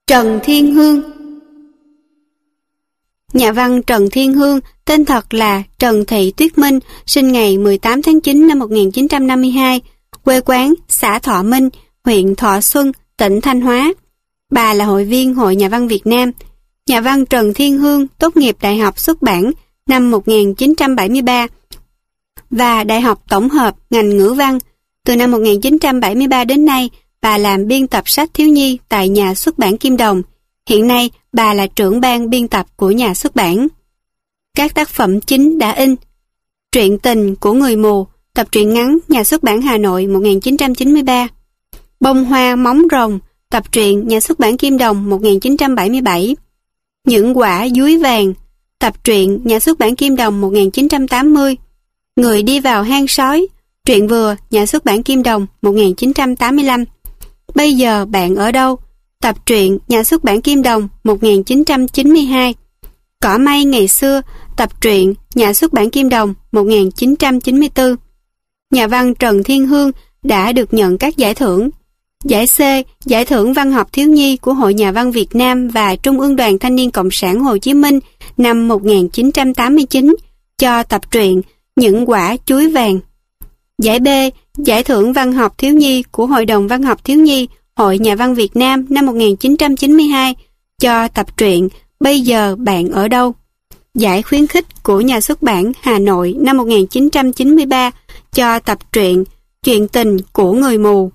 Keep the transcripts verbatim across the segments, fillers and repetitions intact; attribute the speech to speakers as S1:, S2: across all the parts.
S1: Trần Thiên Hương. Nhà văn Trần Thiên Hương, tên thật là Trần Thị Tuyết Minh, sinh ngày mười tám tháng chín năm một nghìn chín trăm năm mươi hai, quê quán xã Thọ Minh, huyện Thọ Xuân, tỉnh Thanh Hóa. Bà là hội viên Hội Nhà văn Việt Nam. Nhà văn Trần Thiên Hương tốt nghiệp Đại học Xuất bản năm một nghìn chín trăm bảy mươi ba và Đại học Tổng hợp ngành ngữ văn. Từ năm một nghìn chín trăm bảy mươi ba đến nay, bà làm biên tập sách thiếu nhi tại nhà xuất bản Kim Đồng. Hiện nay, bà là trưởng ban biên tập của nhà xuất bản. Các tác phẩm chính đã in: Truyện tình của người mù, tập truyện ngắn, nhà xuất bản Hà Nội một nghìn chín trăm chín mươi ba. Bông hoa móng rồng, tập truyện, nhà xuất bản Kim Đồng một nghìn chín trăm bảy mươi bảy. Những quả dúi vàng, tập truyện, nhà xuất bản Kim Đồng một nghìn chín trăm tám mươi. Người đi vào hang sói, truyện vừa, nhà xuất bản Kim Đồng một nghìn chín trăm tám mươi lăm. Bây giờ bạn ở đâu, tập truyện, nhà xuất bản Kim Đồng một nghìn chín trăm chín mươi hai. Cỏ mây ngày xưa, tập truyện, nhà xuất bản Kim Đồng một nghìn chín trăm chín mươi tư. Nhà văn Trần Thiên Hương đã được nhận các giải thưởng: Giải C, Giải thưởng Văn học Thiếu nhi của Hội Nhà văn Việt Nam và Trung ương Đoàn Thanh niên Cộng sản Hồ Chí Minh năm một nghìn chín trăm tám mươi chín cho tập truyện Những quả chuối vàng. Giải B, Giải thưởng Văn học Thiếu nhi của Hội đồng Văn học Thiếu nhi Hội Nhà văn Việt Nam năm một nghìn chín trăm chín mươi hai cho tập truyện Bây giờ bạn ở đâu. Giải khuyến khích của nhà xuất bản Hà Nội năm một nghìn chín trăm chín mươi ba cho tập truyện Chuyện tình của người mù.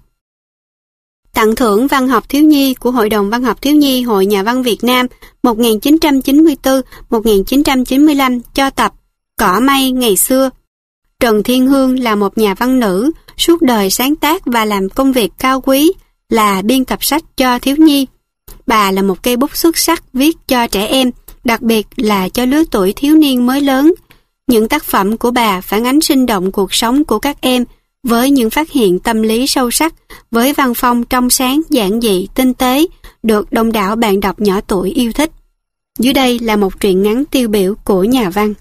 S1: Tặng thưởng Văn học Thiếu nhi của Hội đồng Văn học Thiếu nhi Hội Nhà văn Việt Nam một nghìn chín trăm chín mươi tư đến một nghìn chín trăm chín mươi lăm cho tập Cỏ mây ngày xưa. Trần Thiên Hương là một nhà văn nữ, suốt đời sáng tác và làm công việc cao quý là biên tập sách cho thiếu nhi. Bà là một cây bút xuất sắc viết cho trẻ em, đặc biệt là cho lứa tuổi thiếu niên mới lớn. Những tác phẩm của bà phản ánh sinh động cuộc sống của các em, với những phát hiện tâm lý sâu sắc, với văn phong trong sáng, giản dị, tinh tế, được đông đảo bạn đọc nhỏ tuổi yêu thích. Dưới đây là một truyện ngắn tiêu biểu của nhà văn.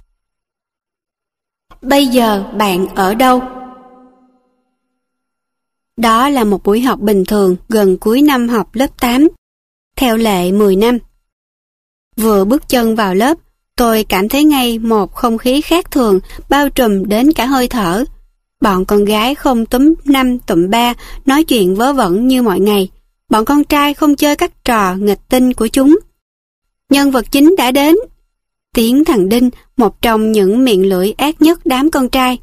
S1: Bây giờ bạn ở đâu? Đó là một buổi học bình thường gần cuối năm học lớp tám, theo lệ mười năm. Vừa bước chân vào lớp, tôi cảm thấy ngay một không khí khác thường bao trùm đến cả hơi thở. Bọn con gái không túm năm tụm ba nói chuyện vớ vẩn như mọi ngày. Bọn con trai không chơi các trò nghịch tinh của chúng. Nhân vật chính đã đến. Tiếng thằng Đinh, một trong những miệng lưỡi ác nhất đám con trai.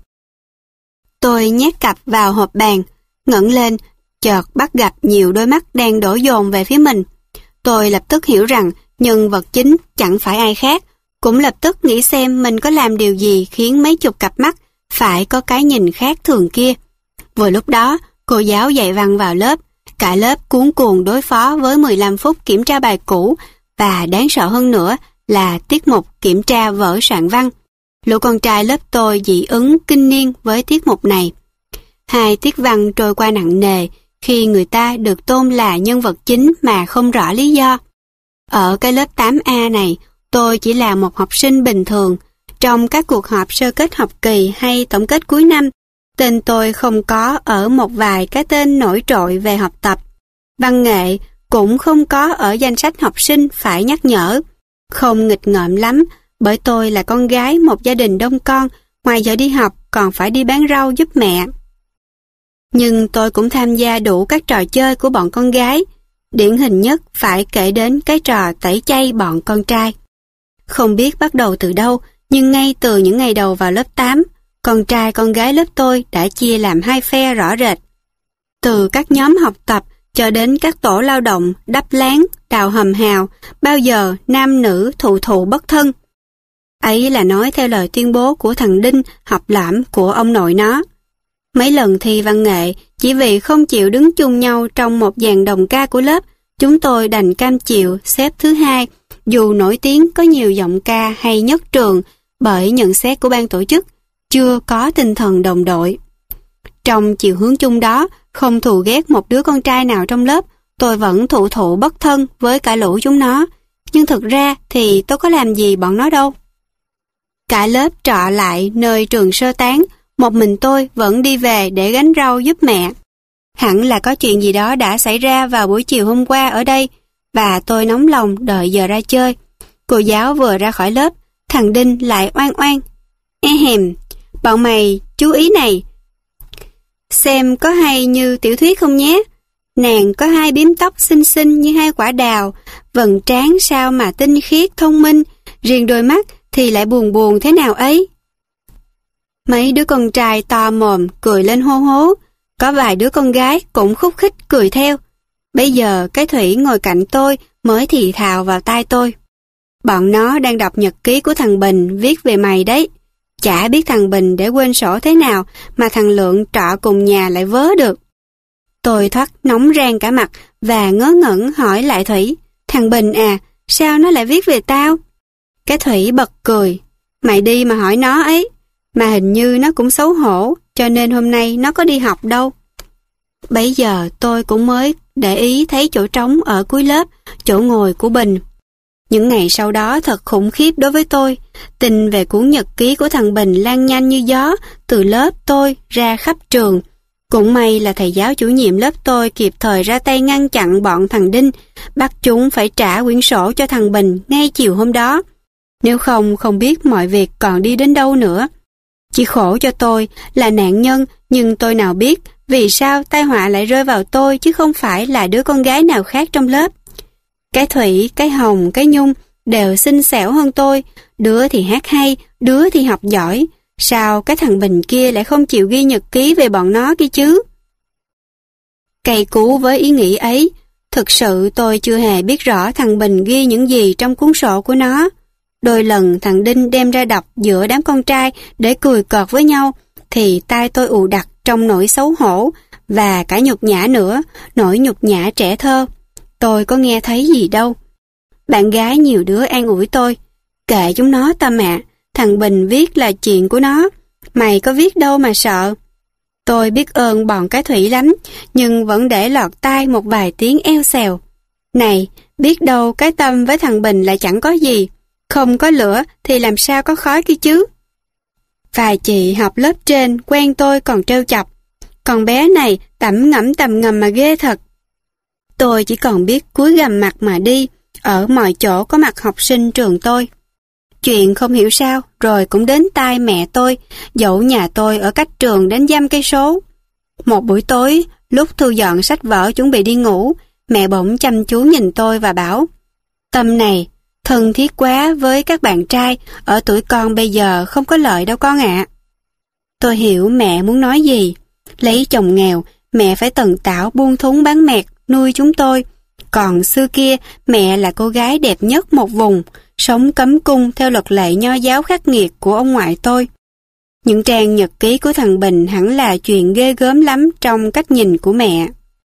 S1: Tôi nhét cặp vào hộp bàn, ngẩng lên, chợt bắt gặp nhiều đôi mắt đang đổ dồn về phía mình. Tôi lập tức hiểu rằng nhân vật chính chẳng phải ai khác, cũng lập tức nghĩ xem mình có làm điều gì khiến mấy chục cặp mắt phải có cái nhìn khác thường kia. Vừa lúc đó, cô giáo dạy văn vào lớp, cả lớp cuống cuồng đối phó với mười lăm phút kiểm tra bài cũ, và đáng sợ hơn nữa là tiết mục kiểm tra vở soạn văn. Lũ con trai lớp tôi dị ứng kinh niên với tiết mục này. Hai tiết văn trôi qua nặng nề khi người ta được tôn là nhân vật chính mà không rõ lý do. Ở cái lớp tám A này, tôi chỉ là một học sinh bình thường. Trong các cuộc họp sơ kết học kỳ hay tổng kết cuối năm, tên tôi không có ở một vài cái tên nổi trội về học tập. Văn nghệ cũng không có ở danh sách học sinh phải nhắc nhở. Không nghịch ngợm lắm, bởi tôi là con gái một gia đình đông con, ngoài giờ đi học còn phải đi bán rau giúp mẹ. Nhưng tôi cũng tham gia đủ các trò chơi của bọn con gái. Điển hình nhất phải kể đến cái trò tẩy chay bọn con trai. Không biết bắt đầu từ đâu, nhưng ngay từ những ngày đầu vào lớp tám, con trai con gái lớp tôi đã chia làm hai phe rõ rệt. Từ các nhóm học tập cho đến các tổ lao động, đắp láng, đào hầm hào, bao giờ nam nữ thụ thụ bất thân. Ấy là nói theo lời tuyên bố của thằng Đinh học lãm của ông nội nó. Mấy lần thi văn nghệ, chỉ vì không chịu đứng chung nhau trong một dàn đồng ca của lớp, chúng tôi đành cam chịu xếp thứ hai, dù nổi tiếng có nhiều giọng ca hay nhất trường, bởi nhận xét của ban tổ chức, chưa có tinh thần đồng đội. Trong chiều hướng chung đó, không thù ghét một đứa con trai nào trong lớp, tôi vẫn thụ thụ bất thân với cả lũ chúng nó. Nhưng thực ra thì tôi có làm gì bọn nó đâu. Cả lớp trọ lại nơi trường sơ tán, một mình tôi vẫn đi về để gánh rau giúp mẹ. Hẳn là có chuyện gì đó đã xảy ra vào buổi chiều hôm qua ở đây. và tôi nóng lòng đợi giờ ra chơi. Cô giáo vừa ra khỏi lớp, thằng Đinh lại oan oan. E hèm, bọn mày chú ý này. Xem có hay như tiểu thuyết không nhé. Nàng có hai bím tóc xinh xinh như hai quả đào, vầng trán sao mà tinh khiết thông minh, riêng đôi mắt thì lại buồn buồn thế nào ấy. Mấy đứa con trai to mồm cười lên hô hố, có vài đứa con gái cũng khúc khích cười theo. Bây giờ cái Thủy ngồi cạnh tôi mới thì thào vào tai tôi. Bọn nó đang đọc nhật ký của thằng Bình viết về mày đấy. Chả biết thằng Bình để quên sổ thế nào mà thằng Lượng trọ cùng nhà lại vớ được. Tôi thoát nóng rang cả mặt và ngớ ngẩn hỏi lại Thủy. Thằng Bình à, sao nó lại viết về tao? Cái Thủy bật cười. Mày đi mà hỏi nó ấy. Mà hình như nó cũng xấu hổ, cho nên hôm nay nó có đi học đâu. Bấy giờ tôi cũng mới để ý thấy chỗ trống ở cuối lớp, chỗ ngồi của Bình. Những ngày sau đó thật khủng khiếp đối với tôi. Tin về cuốn nhật ký của thằng Bình lan nhanh như gió từ lớp tôi ra khắp trường. Cũng may là thầy giáo chủ nhiệm lớp tôi kịp thời ra tay ngăn chặn bọn thằng Đinh, bắt chúng phải trả quyển sổ cho thằng Bình ngay chiều hôm đó. Nếu không, không biết mọi việc còn đi đến đâu nữa. Chỉ khổ cho tôi là nạn nhân, nhưng tôi nào biết vì sao tai họa lại rơi vào tôi chứ không phải là đứa con gái nào khác trong lớp. Cái Thủy, cái Hồng, cái Nhung đều xinh xẻo hơn tôi, đứa thì hát hay, đứa thì học giỏi. Sao cái thằng Bình kia lại không chịu ghi nhật ký về bọn nó kia chứ? Cay cú với ý nghĩ ấy, thực sự tôi chưa hề biết rõ thằng Bình ghi những gì trong cuốn sổ của nó. Đôi lần thằng Đinh đem ra đọc giữa đám con trai để cười cợt với nhau, thì tai tôi ù đặc trong nỗi xấu hổ và cả nhục nhã nữa, nỗi nhục nhã trẻ thơ. Tôi có nghe thấy gì đâu. Bạn gái nhiều đứa an ủi tôi. Kệ chúng nó Tâm ạ, thằng Bình viết là chuyện của nó, mày có viết đâu mà sợ. Tôi biết ơn bọn cái Thủy lắm, nhưng vẫn để lọt tai một vài tiếng eo xèo. Này, biết đâu cái Tâm với thằng Bình lại chẳng có gì. Không có lửa thì làm sao có khói kia chứ. Vài chị học lớp trên quen tôi còn trêu chọc. Con bé này tẩm ngẫm tầm ngầm mà ghê thật. Tôi chỉ còn biết cúi gằm mặt mà đi, ở mọi chỗ có mặt học sinh trường tôi. Chuyện không hiểu sao rồi cũng đến tai mẹ tôi, dẫu nhà tôi ở cách trường đến dăm cây số. Một buổi tối, lúc thu dọn sách vở chuẩn bị đi ngủ, mẹ bỗng chăm chú nhìn tôi và bảo: Tâm này, thân thiết quá với các bạn trai, ở tuổi con bây giờ không có lợi đâu con ạ. Tôi hiểu mẹ muốn nói gì. Lấy chồng nghèo, mẹ phải tần tảo buôn thúng bán mẹt nuôi chúng tôi. Còn xưa kia, mẹ là cô gái đẹp nhất một vùng, sống cấm cung theo luật lệ nho giáo khắc nghiệt của ông ngoại tôi. Những trang nhật ký của thằng Bình hẳn là chuyện ghê gớm lắm trong cách nhìn của mẹ.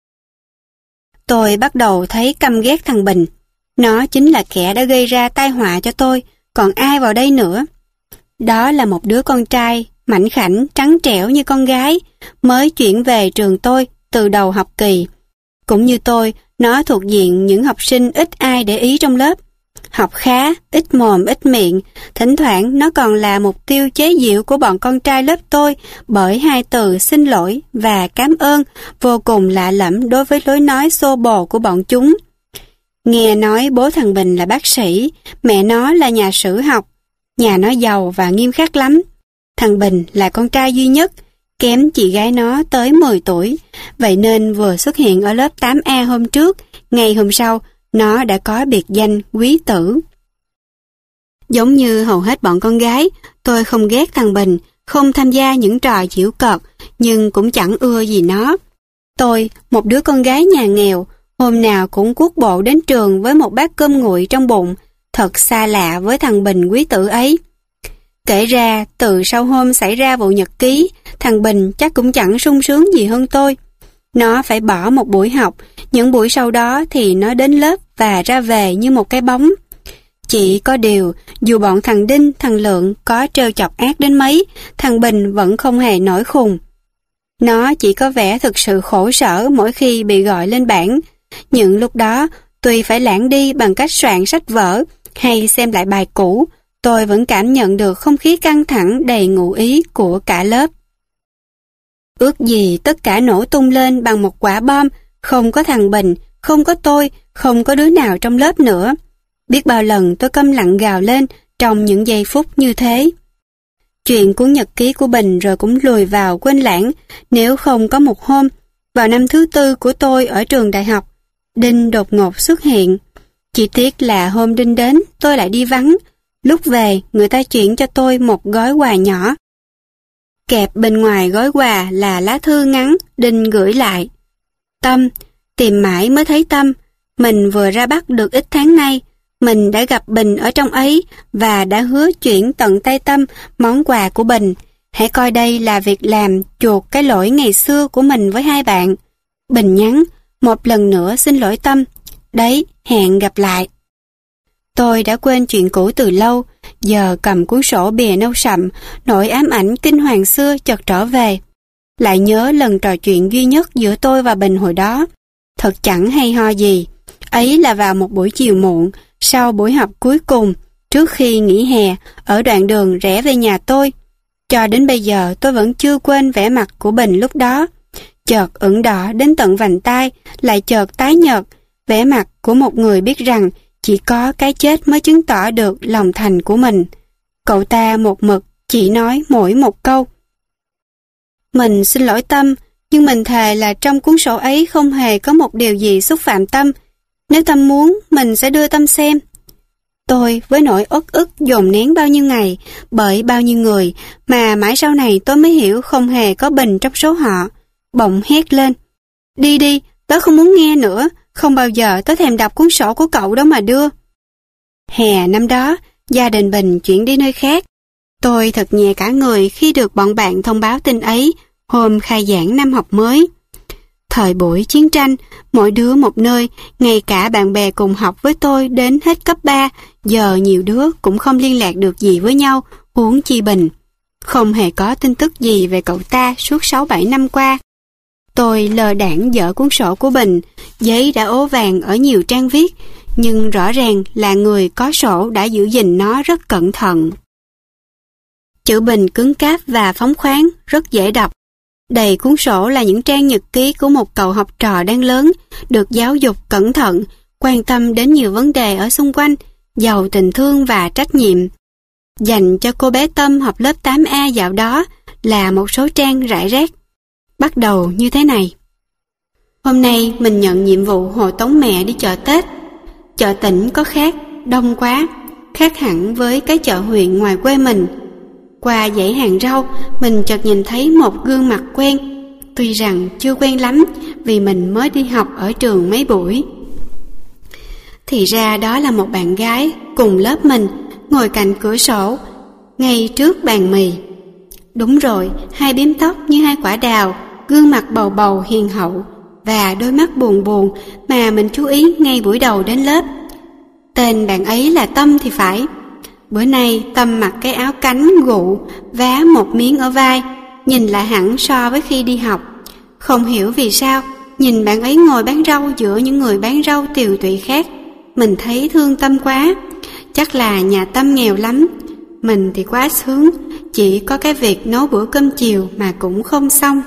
S1: Tôi bắt đầu thấy căm ghét thằng Bình. Nó chính là kẻ đã gây ra tai họa cho tôi, còn ai vào đây nữa. Đó là một đứa con trai, mảnh khảnh, trắng trẻo như con gái, mới chuyển về trường tôi từ đầu học kỳ. Cũng như tôi, nó thuộc diện những học sinh ít ai để ý trong lớp. Học khá, ít mồm ít miệng, thỉnh thoảng nó còn là mục tiêu chế giễu của bọn con trai lớp tôi bởi hai từ xin lỗi và cảm ơn vô cùng lạ lẫm đối với lối nói xô bồ của bọn chúng. Nghe nói bố thằng Bình là bác sĩ, mẹ nó là nhà sử học, nhà nó giàu và nghiêm khắc lắm. Thằng Bình là con trai duy nhất, kém chị gái nó tới mười tuổi, vậy nên vừa xuất hiện ở lớp tám A hôm trước, ngày hôm sau, nó đã có biệt danh quý tử. Giống như hầu hết bọn con gái, tôi không ghét thằng Bình, không tham gia những trò giễu cợt, nhưng cũng chẳng ưa gì nó. Tôi, một đứa con gái nhà nghèo, hôm nào cũng cuốc bộ đến trường với một bát cơm nguội trong bụng, thật xa lạ với thằng Bình quý tử ấy. Kể ra, từ sau hôm xảy ra vụ nhật ký, thằng Bình chắc cũng chẳng sung sướng gì hơn tôi. Nó phải bỏ một buổi học, những buổi sau đó thì nó đến lớp và ra về như một cái bóng. Chỉ có điều, dù bọn thằng Đinh, thằng Lượng có trêu chọc ác đến mấy, thằng Bình vẫn không hề nổi khùng. Nó chỉ có vẻ thực sự khổ sở mỗi khi bị gọi lên bảng. Những lúc đó, tuy phải lãng đi bằng cách soạn sách vở hay xem lại bài cũ, tôi vẫn cảm nhận được không khí căng thẳng đầy ngụ ý của cả lớp. Ước gì tất cả nổ tung lên bằng một quả bom, không có thằng Bình, không có tôi, không có đứa nào trong lớp nữa. Biết bao lần tôi câm lặng gào lên trong những giây phút như thế. Chuyện cuốn nhật ký của Bình rồi cũng lùi vào quên lãng, nếu không có một hôm, vào năm thứ tư của tôi ở trường đại học, Đinh đột ngột xuất hiện. Chỉ tiếc là hôm Đinh đến, tôi lại đi vắng. Lúc về, người ta chuyển cho tôi một gói quà nhỏ. Kẹp bên ngoài gói quà là lá thư ngắn Đinh gửi lại. Tâm, tìm mãi mới thấy Tâm. Mình vừa ra Bắc được ít tháng nay. Mình đã gặp Bình ở trong ấy và đã hứa chuyển tận tay Tâm món quà của Bình. Hãy coi đây là việc làm chuộc cái lỗi ngày xưa của mình với hai bạn. Bình nhắn, một lần nữa xin lỗi Tâm. Đấy, hẹn gặp lại. Tôi đã quên chuyện cũ từ lâu, giờ cầm cuốn sổ bìa nâu sậm, nỗi ám ảnh kinh hoàng xưa chợt trở về. Lại nhớ lần trò chuyện duy nhất giữa tôi và Bình hồi đó. Thật chẳng hay ho gì. Ấy là vào một buổi chiều muộn, sau buổi học cuối cùng, trước khi nghỉ hè, ở đoạn đường rẽ về nhà tôi. Cho đến bây giờ tôi vẫn chưa quên vẻ mặt của Bình lúc đó. Chợt ửng đỏ đến tận vành tai, lại chợt tái nhợt, vẻ mặt của một người biết rằng chỉ có cái chết mới chứng tỏ được lòng thành của mình. Cậu ta một mực chỉ nói mỗi một câu. Mình xin lỗi Tâm, nhưng mình thề là trong cuốn sổ ấy không hề có một điều gì xúc phạm Tâm. Nếu Tâm muốn, mình sẽ đưa Tâm xem. Tôi với nỗi uất ức dồn nén bao nhiêu ngày, bởi bao nhiêu người, mà mãi sau này tôi mới hiểu không hề có Bình trong số họ. Bỗng hét lên. Đi đi, tớ không muốn nghe nữa, không bao giờ tớ thèm đọc cuốn sổ của cậu đó mà đưa. Hè năm đó, gia đình Bình chuyển đi nơi khác. Tôi thật nhẹ cả người khi được bọn bạn thông báo tin ấy hôm khai giảng năm học mới. Thời buổi chiến tranh, mỗi đứa một nơi, ngay cả bạn bè cùng học với tôi đến hết cấp ba, giờ nhiều đứa cũng không liên lạc được gì với nhau, huống chi Bình. Không hề có tin tức gì về cậu ta suốt sáu bảy năm qua. Tôi lờ đãng dở cuốn sổ của Bình, giấy đã ố vàng ở nhiều trang viết, nhưng rõ ràng là người có sổ đã giữ gìn nó rất cẩn thận. Chữ Bình cứng cáp và phóng khoáng, rất dễ đọc. Đầy cuốn sổ là những trang nhật ký của một cậu học trò đang lớn, được giáo dục cẩn thận, quan tâm đến nhiều vấn đề ở xung quanh, giàu tình thương và trách nhiệm. Dành cho cô bé Tâm học lớp tám A dạo đó là một số trang rải rác. Bắt đầu như thế này. Hôm nay mình nhận nhiệm vụ hộ tống mẹ đi chợ Tết. Chợ tỉnh có khác, đông quá, khác hẳn với cái chợ huyện ngoài quê mình. Qua dãy hàng rau, mình chợt nhìn thấy một gương mặt quen, tuy rằng chưa quen lắm vì mình mới đi học ở trường mấy buổi. Thì ra đó là một bạn gái cùng lớp mình, ngồi cạnh cửa sổ, ngay trước bàn mì. Đúng rồi, hai bím tóc như hai quả đào, gương mặt bầu bầu hiền hậu và đôi mắt buồn buồn mà mình chú ý ngay buổi đầu đến lớp. Tên bạn ấy là Tâm thì phải. Bữa nay Tâm mặc cái áo cánh gụ, vá một miếng ở vai, nhìn lại hẳn so với khi đi học. Không hiểu vì sao, nhìn bạn ấy ngồi bán rau giữa những người bán rau tiều tụy khác, mình thấy thương Tâm quá. Chắc là nhà Tâm nghèo lắm. Mình thì quá sướng, chỉ có cái việc nấu bữa cơm chiều mà cũng không xong.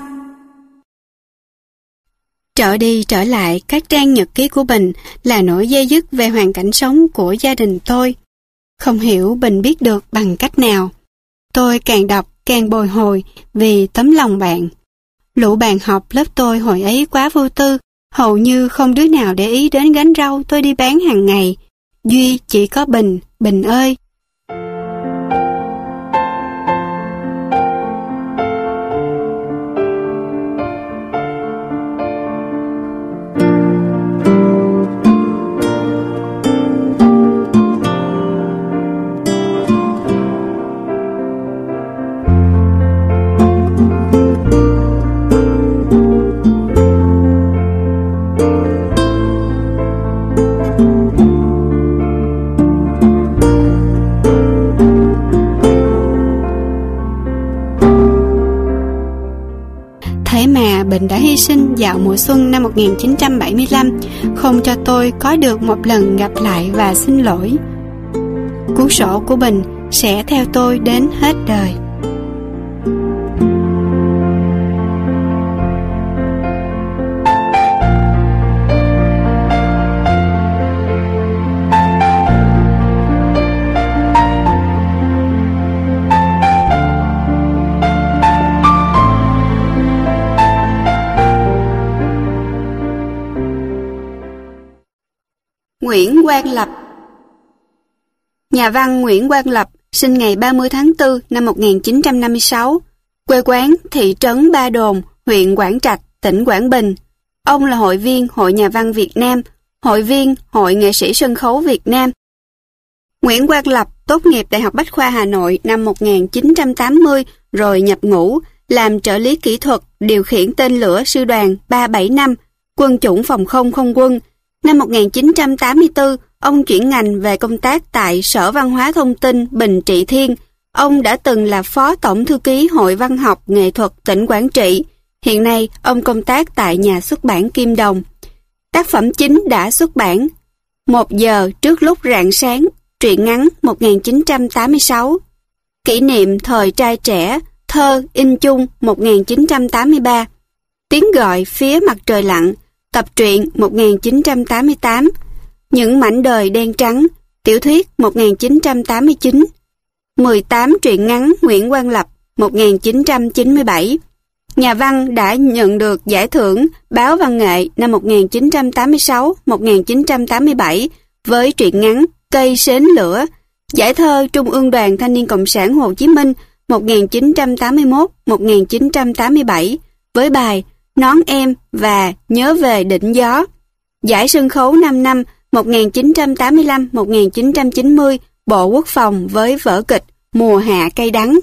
S1: Trở đi trở lại các trang nhật ký của Bình là nỗi dây dứt về hoàn cảnh sống của gia đình tôi. Không hiểu Bình biết được bằng cách nào. Tôi càng đọc càng bồi hồi vì tấm lòng bạn. Lũ bạn học lớp tôi hồi ấy quá vô tư, hầu như không đứa nào để ý đến gánh rau tôi đi bán hàng ngày. Duy chỉ có Bình, Bình ơi! Bình đã hy sinh dạo mùa xuân năm một nghìn chín trăm bảy mươi lăm, không cho tôi có được một lần gặp lại và xin lỗi. Cuốn sổ của Bình sẽ theo tôi đến hết đời. Nguyễn Quang Lập. Nhà văn Nguyễn Quang Lập sinh ngày ba mươi tháng tư năm một nghìn chín trăm năm mươi sáu, quê quán thị trấn Ba Đồn, huyện Quảng Trạch, tỉnh Quảng Bình. Ông là hội viên Hội Nhà văn Việt Nam, hội viên Hội Nghệ sĩ Sân khấu Việt Nam. Nguyễn Quang Lập tốt nghiệp Đại học Bách khoa Hà Nội năm một nghìn chín trăm tám mươi rồi nhập ngũ, làm trợ lý kỹ thuật điều khiển tên lửa sư đoàn ba bảy năm, quân chủng phòng không không quân. Năm một nghìn chín trăm tám mươi tư, ông chuyển ngành về công tác tại Sở Văn hóa Thông tin Bình Trị Thiên. Ông đã từng là Phó Tổng Thư ký Hội Văn học Nghệ thuật tỉnh Quảng Trị. Hiện nay, ông công tác tại nhà xuất bản Kim Đồng. Tác phẩm chính đã xuất bản: Một giờ trước lúc rạng sáng, truyện ngắn một nghìn chín trăm tám mươi sáu. Kỷ niệm thời trai trẻ, thơ in chung một nghìn chín trăm tám mươi ba. Tiếng gọi phía mặt trời lặn, tập truyện một nghìn chín trăm tám mươi tám. Những mảnh đời đen trắng, tiểu thuyết một nghìn chín trăm tám mươi chín. mười tám truyện ngắn Nguyễn Quang Lập một nghìn chín trăm chín mươi bảy. Nhà văn đã nhận được giải thưởng Báo Văn nghệ năm một nghìn chín trăm tám mươi sáu đến một nghìn chín trăm tám mươi bảy với truyện ngắn Cây Sến Lửa, giải thơ Trung ương Đoàn Thanh niên Cộng sản Hồ Chí Minh một nghìn chín trăm tám mươi mốt đến một nghìn chín trăm tám mươi bảy với bài Nón Em và Nhớ Về Đỉnh Gió, giải sân khấu năm năm một nghìn chín trăm tám mươi lăm đến một nghìn chín trăm chín mươi Bộ Quốc phòng với vở kịch Mùa Hạ Cay Đắng,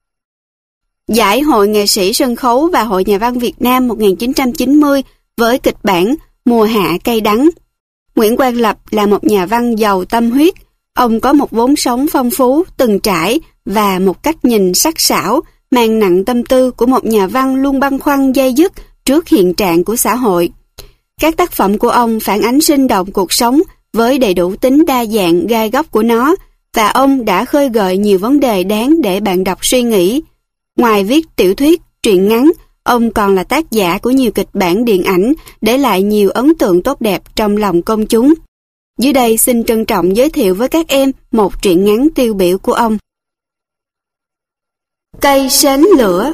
S1: giải Hội Nghệ sĩ Sân khấu và Hội Nhà văn Việt Nam một nghìn chín trăm chín mươi với kịch bản Mùa Hạ Cay Đắng. Nguyễn Quang Lập là một nhà văn giàu tâm huyết. Ông có một vốn sống phong phú, từng trải và một cách nhìn sắc sảo, mang nặng tâm tư của một nhà văn luôn băn khoăn day dứt trước hiện trạng của xã hội. Các tác phẩm của ông phản ánh sinh động cuộc sống với đầy đủ tính đa dạng gai góc của nó, và ông đã khơi gợi nhiều vấn đề đáng để bạn đọc suy nghĩ. Ngoài viết tiểu thuyết, truyện ngắn, ông còn là tác giả của nhiều kịch bản điện ảnh, để lại nhiều ấn tượng tốt đẹp trong lòng công chúng. Dưới đây xin trân trọng giới thiệu với các em một truyện ngắn tiêu biểu của ông. Cây Sến Lửa.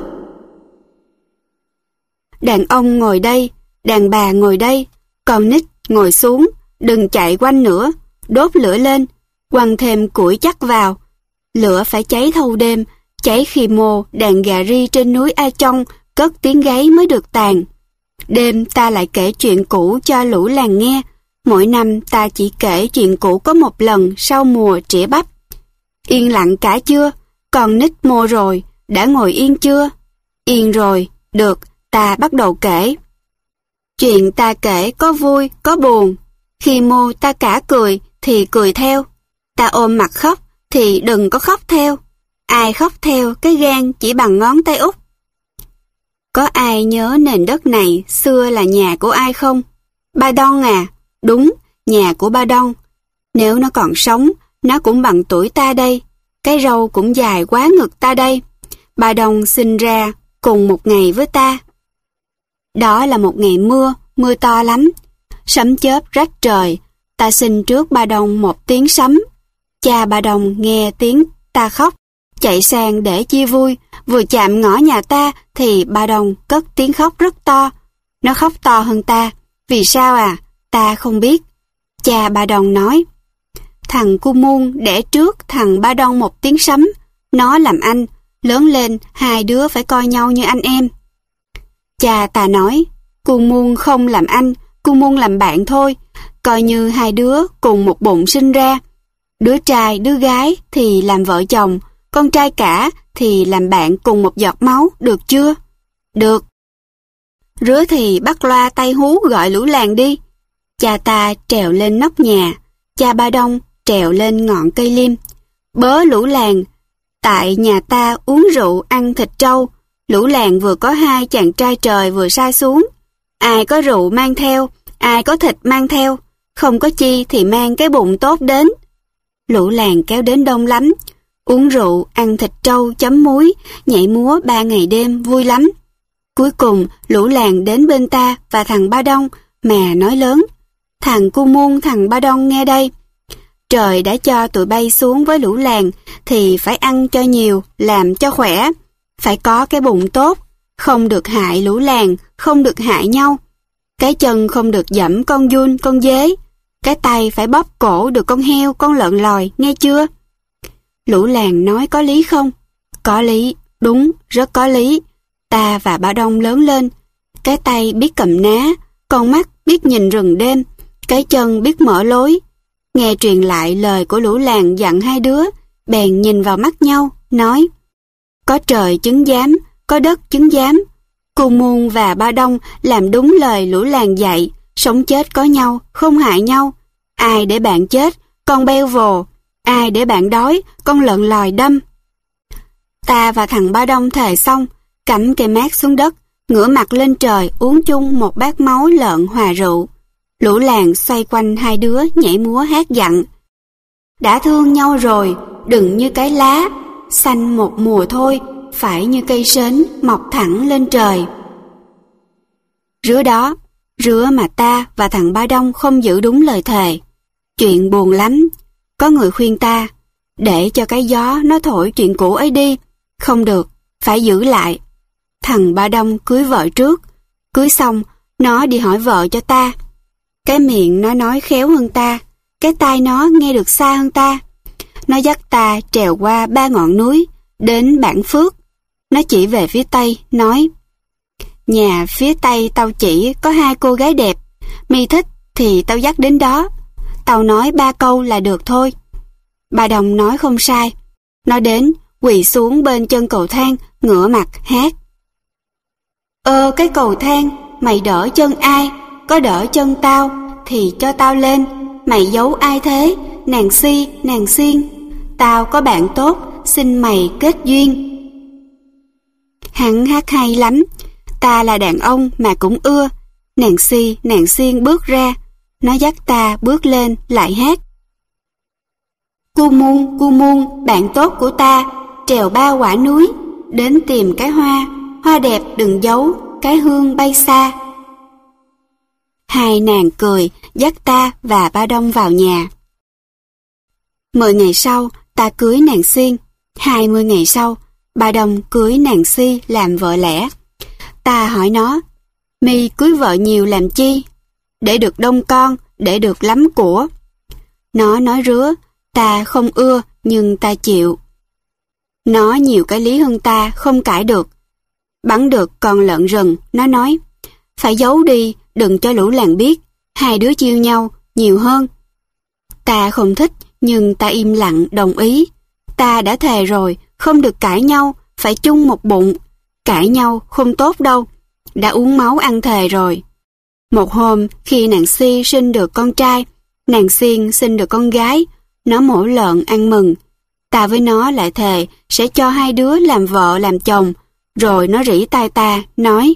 S1: Đàn ông ngồi đây, đàn bà ngồi đây, con nít ngồi xuống, đừng chạy quanh nữa, đốt lửa lên, quăng thêm củi chắc vào. Lửa phải cháy thâu đêm, cháy khi mồ đàn gà ri trên núi A Trong cất tiếng gáy mới được tàn. Đêm ta lại kể chuyện cũ cho lũ làng nghe. Mỗi năm ta chỉ kể chuyện cũ có một lần sau mùa trĩa bắp. Yên lặng cả chưa? Con nít mồ rồi, đã ngồi yên chưa? Yên rồi, được, ta bắt đầu kể. Chuyện ta kể có vui, có buồn. Khi mồ ta cả cười thì cười theo. Ta ôm mặt khóc thì đừng có khóc theo. Ai khóc theo cái gan chỉ bằng ngón tay út. Có ai nhớ nền đất này xưa là nhà của ai không? Ba Đon à? Đúng, nhà của Ba Đon. Nếu nó còn sống, nó cũng bằng tuổi ta đây. Cái râu cũng dài quá ngực ta đây. Ba Đon sinh ra cùng một ngày với ta. Đó là một ngày mưa, mưa to lắm. Sấm chớp rách trời. Ta sinh trước Ba Đon một tiếng sấm. Cha Ba Đon nghe tiếng ta khóc, chạy sang để chia vui. Vừa chạm ngõ nhà ta thì Ba Đon cất tiếng khóc rất to. Nó khóc to hơn ta. Vì sao à? Ta không biết. Cha Ba Đon nói, thằng Cu Muôn đẻ trước thằng Ba Đon một tiếng sấm. Nó làm anh, lớn lên hai đứa phải coi nhau như anh em. Cha ta nói, Cu Muôn không làm anh, Cu Muôn làm bạn thôi. Coi như hai đứa cùng một bụng sinh ra. Đứa trai đứa gái thì làm vợ chồng, con trai cả thì làm bạn cùng một giọt máu, được chưa? Được. Rứa thì bắt loa tay hú gọi lũ làng đi. Cha ta trèo lên nóc nhà, cha Ba Đon trèo lên ngọn cây liêm. Bớ lũ làng, tại nhà ta uống rượu ăn thịt trâu. Lũ làng vừa có hai chàng trai trời vừa sai xuống. Ai có rượu mang theo, ai có thịt mang theo, không có chi thì mang cái bụng tốt đến. Lũ làng kéo đến đông lắm, uống rượu, ăn thịt trâu chấm muối, nhảy múa ba ngày đêm vui lắm. Cuối cùng lũ làng đến bên ta và thằng Ba Đon mà nói lớn, thằng Cu Muôn thằng Ba Đon nghe đây. Trời đã cho tụi bay xuống với lũ làng thì phải ăn cho nhiều, làm cho khỏe, phải có cái bụng tốt, không được hại lũ làng, không được hại nhau. Cái chân không được dẫm con giun, con dế. Cái tay phải bóp cổ được con heo, con lợn lòi, nghe chưa? Lũ làng nói có lý không? Có lý, đúng, rất có lý. Ta và Ba Đông lớn lên. Cái tay biết cầm ná, con mắt biết nhìn rừng đêm, cái chân biết mở lối. Nghe truyền lại lời của lũ làng dặn hai đứa, bèn nhìn vào mắt nhau, nói: có trời chứng giám, có đất chứng giám. Cô Muôn và Ba Đông làm đúng lời lũ làng dạy, sống chết có nhau, không hại nhau. Ai để bạn chết, con beo vồ, ai để bạn đói, con lợn lòi đâm. Ta và thằng Ba Đông thề xong, cắm cây mát xuống đất, ngửa mặt lên trời uống chung một bát máu lợn hòa rượu. Lũ làng xoay quanh hai đứa nhảy múa hát dặn: đã thương nhau rồi, đừng như cái lá, xanh một mùa thôi, phải như cây sến mọc thẳng lên trời. Rứa đó, rứa mà ta và thằng Ba Đông không giữ đúng lời thề. Chuyện buồn lắm. Có người khuyên ta, để cho cái gió nó thổi chuyện cũ ấy đi. Không được, phải giữ lại. Thằng Ba Đông cưới vợ trước. Cưới xong, nó đi hỏi vợ cho ta. Cái miệng nó nói khéo hơn ta, cái tai nó nghe được xa hơn ta. Nó dắt ta trèo qua ba ngọn núi, đến Bản Phước. Nó chỉ về phía tây, nói: nhà phía tây tao chỉ có hai cô gái đẹp, mi thích thì tao dắt đến đó. Tao nói ba câu là được thôi. Ba Đông nói không sai. Nó đến, quỳ xuống bên chân cầu thang, ngửa mặt hát: ơ cái cầu thang, mày đỡ chân ai? Có đỡ chân tao thì cho tao lên. Mày giấu ai thế? Nàng Si, nàng Xiên. Tao có bạn tốt, xin mày kết duyên. Hắn hát hay lắm. Ta là đàn ông mà cũng ưa. Nàng Si, nàng Xiên bước ra. Nó dắt ta bước lên lại hát: cu muôn, cu muôn, bạn tốt của ta, trèo ba quả núi, đến tìm cái hoa, hoa đẹp đừng giấu, cái hương bay xa. Hai nàng cười, dắt ta và Ba Đông vào nhà. Mười ngày sau, ta cưới nàng Xiên. Hai mươi ngày sau, Ba Đông cưới nàng Si làm vợ lẽ. Ta hỏi nó: mi cưới vợ nhiều làm chi? Để được đông con, để được lắm của. Nó nói rứa: ta không ưa, nhưng ta chịu. Nó nhiều cái lý hơn ta, không cãi được. Bắn được con lợn rừng, nó nói: phải giấu đi, đừng cho lũ làng biết, hai đứa chiêu nhau nhiều hơn. Ta không thích, nhưng ta im lặng đồng ý. Ta đã thề rồi, không được cãi nhau, phải chung một bụng. Cãi nhau không tốt đâu, đã uống máu ăn thề rồi. Một hôm, khi nàng Si sinh được con trai, nàng Xiên sinh được con gái, nó mổ lợn ăn mừng. Ta với nó lại thề sẽ cho hai đứa làm vợ làm chồng, rồi nó rỉ tai ta, nói: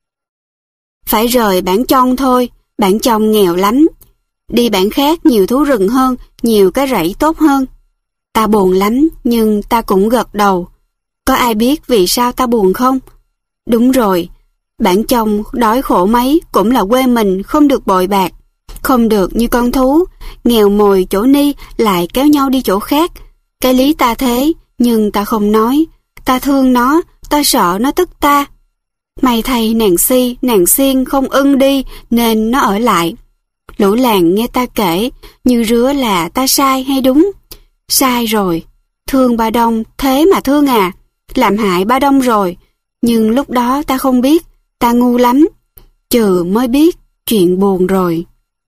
S1: phải rời bản trong thôi, bản trong nghèo lắm. Đi bản khác nhiều thú rừng hơn, nhiều cái rẫy tốt hơn. Ta buồn lắm, nhưng ta cũng gật đầu. Có ai biết vì sao ta buồn không? Đúng rồi, bản trong đói khổ mấy cũng là quê mình, không được bội bạc. Không được như con thú, nghèo mồi chỗ ni lại kéo nhau đi chỗ khác. Cái lý ta thế, nhưng ta không nói. Ta thương nó, ta sợ nó tức ta. May thay nàng Si, nàng Xiên không ưng đi nên nó ở lại. Lũ làng nghe ta kể, như rứa là ta sai hay đúng? Sai rồi. Thương Ba Đông, thế mà thương à? Làm hại Ba Đông rồi. Nhưng lúc đó ta không biết, ta ngu lắm. Trừ mới biết, chuyện buồn rồi.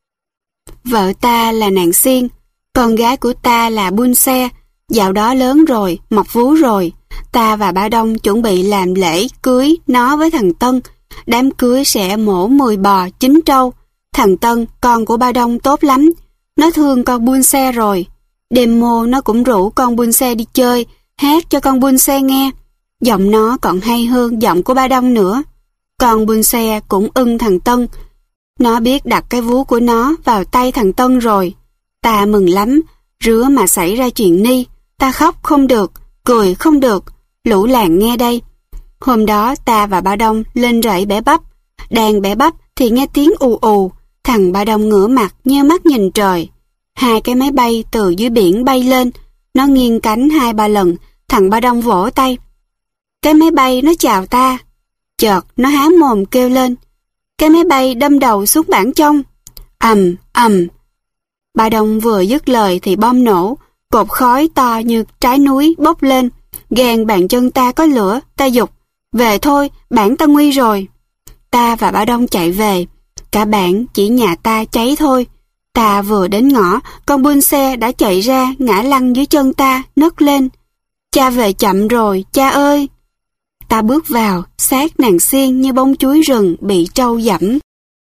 S1: Vợ ta là nàng Xiên, con gái của ta là Bun Xe. Dạo đó lớn rồi, mọc vú rồi. Ta và Ba Đông chuẩn bị làm lễ cưới nó với thằng Tân. Đám cưới sẽ mổ mười bò, chín trâu. Thằng Tân, con của Ba Đông tốt lắm. Nó thương con Bun Xe rồi. Đêm mô nó cũng rủ con Bun Xe đi chơi, hát cho con Bun Xe nghe. Giọng nó còn hay hơn giọng của Ba Đông nữa. Con Bun Xe cũng ưng thằng Tân. Nó biết đặt cái vú của nó vào tay thằng Tân rồi. Ta mừng lắm, rứa mà xảy ra chuyện ni. Ta khóc không được, cười không được. Lũ làng nghe đây. Hôm đó ta và Ba Đông lên rẫy bẻ bắp. Đang bẻ bắp thì nghe tiếng ù ù. Thằng Ba Đông ngửa mặt, nheo mắt nhìn trời. Hai cái máy bay từ dưới biển bay lên. Nó nghiêng cánh hai ba lần. Thằng Ba Đông vỗ tay. Cái máy bay nó chào ta. Chợt nó há mồm kêu lên. Cái máy bay đâm đầu xuống bản trong. Ầm, ầm. Ba Đông vừa dứt lời thì bom nổ, cột khói to như trái núi bốc lên. Gàn bàn chân ta có lửa, ta giục: về thôi, bản ta nguy rồi. Ta và Ba Đông chạy về, cả bản chỉ nhà ta cháy thôi. Ta vừa đến ngõ, con buôn xe đã chạy ra, ngã lăn dưới chân ta, nấc lên: cha về chậm rồi, cha ơi. Ta bước vào, xác nàng Xiên như bông chuối rừng bị trâu dẫm.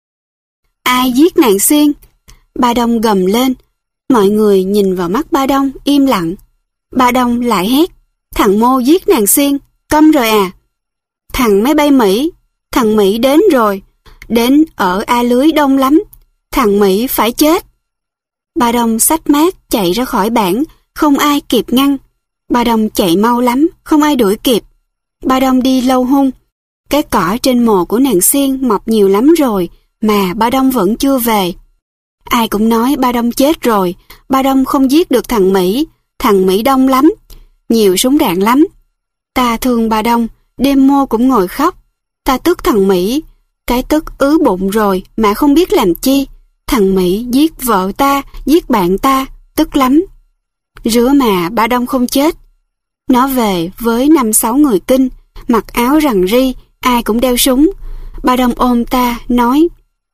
S1: Ai giết nàng Xiên? Ba Đông gầm lên. Mọi người nhìn vào mắt Ba Đông, im lặng. Ba Đông lại hét: thằng Mô giết nàng Xiên, câm rồi à? Thằng máy bay Mỹ, thằng Mỹ đến rồi, đến ở A Lưới đông lắm, thằng Mỹ phải chết. Ba Đông xách mác chạy ra khỏi bản, không ai kịp ngăn. Ba Đông chạy mau lắm, không ai đuổi kịp. Ba Đông đi lâu hung. Cái cỏ trên mồ của nàng Xiên mọc nhiều lắm rồi, mà Ba Đông vẫn chưa về. Ai cũng nói Ba Đông chết rồi, Ba Đông không giết được thằng Mỹ, thằng Mỹ đông lắm, nhiều súng đạn lắm. Ta thương Ba Đông, đêm Mô cũng ngồi khóc. Ta tức thằng Mỹ, cái tức ứ bụng rồi mà không biết làm chi. Thằng Mỹ giết vợ ta, giết bạn ta, tức lắm. Rứa mà Ba Đông không chết. Nó về với năm sáu người Kinh, mặc áo rằn ri, ai cũng đeo súng. Ba Đông ôm ta, nói: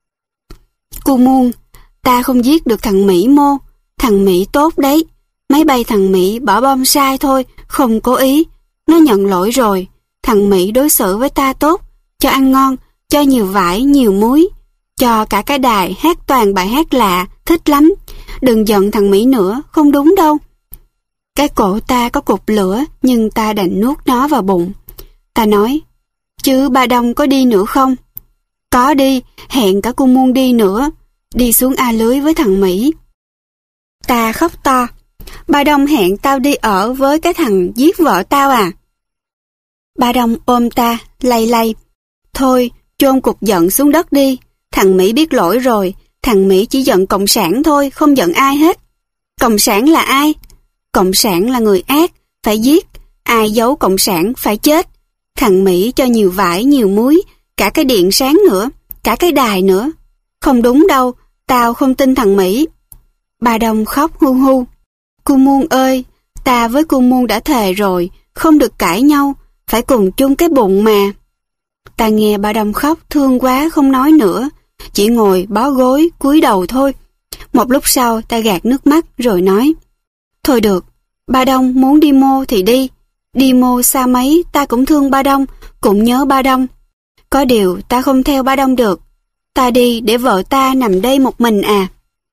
S1: cô Muôn, ta không giết được thằng Mỹ Mô, thằng Mỹ tốt đấy. Máy bay thằng Mỹ bỏ bom sai thôi, không cố ý. Nó nhận lỗi rồi. Thằng Mỹ đối xử với ta tốt, cho ăn ngon, cho nhiều vải, nhiều muối, cho cả cái đài hát toàn bài hát lạ, thích lắm. Đừng giận thằng Mỹ nữa, không đúng đâu. Cái cổ ta có cục lửa, nhưng ta đành nuốt nó vào bụng. Ta nói: chứ Ba Đông có đi nữa không? Có đi, hẹn cả cô Muôn đi nữa, đi xuống A Lưới với thằng Mỹ. Ta khóc to: Ba Đông hẹn tao đi ở với cái thằng giết vợ tao à? Ba Đông ôm ta, lay lay: thôi, chôn cục giận xuống đất đi. Thằng Mỹ biết lỗi rồi, thằng Mỹ chỉ giận cộng sản thôi, không giận ai hết. Cộng sản là ai? Cộng sản là người ác, phải giết. Ai giấu cộng sản phải chết. Thằng Mỹ cho nhiều vải, nhiều muối, cả cái điện sáng nữa, cả cái đài nữa. Không đúng đâu, tao không tin thằng Mỹ. Ba Đông khóc hu hu: cô Muôn ơi, ta với cô Muôn đã thề rồi, không được cãi nhau, phải cùng chung cái bụng mà. Ta nghe Ba Đông khóc thương quá không nói nữa, chỉ ngồi bó gối cúi đầu thôi. Một lúc sau ta gạt nước mắt rồi nói: thôi được, Ba Đông muốn đi Mô thì đi. Đi Mô xa mấy ta cũng thương Ba Đông, cũng nhớ Ba Đông. Có điều ta không theo Ba Đông được. Ta đi để vợ ta nằm đây một mình à?